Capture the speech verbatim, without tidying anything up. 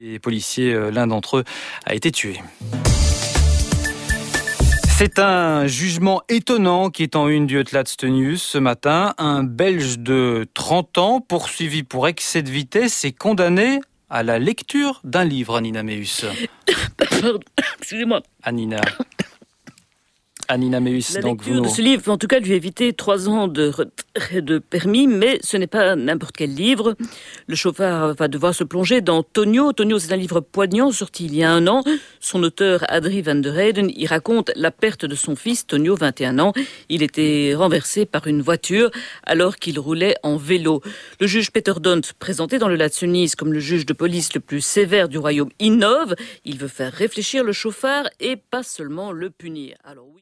Les policiers, l'un d'entre eux a été tué. C'est un jugement étonnant qui est en une du Laatste Nieuws ce matin. Un Belge de trente ans, poursuivi pour excès de vitesse et condamné à la lecture d'un livre, Anina Meus. Pardon, excusez-moi. Anina. Anina Meus, La donc lecture vous... de ce livre, en tout cas, lui éviter trois ans de retrait de permis, mais ce n'est pas n'importe quel livre. Le chauffeur va devoir se plonger dans Tonio. Tonio, c'est un livre poignant, sorti il y a un an. Son auteur, Adrie van der Heyden, y raconte la perte de son fils, Tonio, vingt et un ans. Il était renversé par une voiture alors qu'il roulait en vélo. Le juge Peter Dont, présenté dans le Laatste Nieuws comme le juge de police le plus sévère du royaume, innove. Il veut faire réfléchir le chauffard et pas seulement le punir. Alors oui.